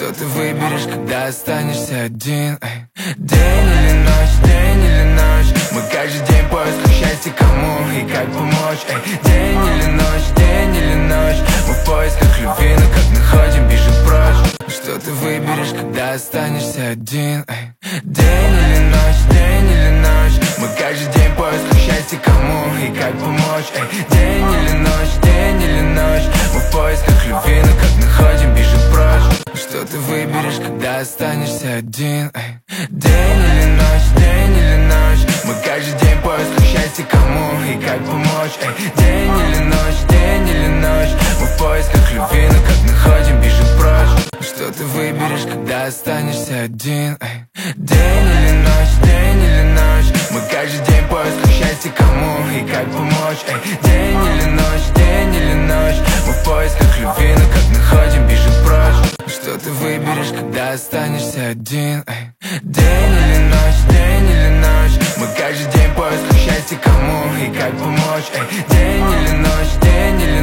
Что ты выберешь, когда останешься один? День или ночь, день или ночь. Мы каждый день в поисках счастья, кому и как помочь. День или ночь, день или ночь. Мы в поисках любви, но как находим, бежим прочь. Что ты выберешь, когда останешься один? День или ночь, день или ночь. Мы каждый день в поисках счастья, кому и как помочь. День или ночь, день или ночь. Мы в поисках любви, но как находим, бежим прочь. Что ты выберешь, когда останешься один? День или ночь, день или ночь. Мы каждый день в поисках счастья, кому и как помочь. День или ночь, день или ночь. Мы в поисках любви, но как находим, бежим прочь. Что ты выберешь, когда останешься один? День или ночь, день или ночь. Мы каждый день в поисках счастья, кому и как помочь. День или ночь, день или ночь. Мы в поисках любви, но как находим, бежим прочь. Что ты выберешь, когда останешься один? День или ночь, день или ночь. Мы каждый день в поисках счастья, кому и как помочь. День или ночь, день или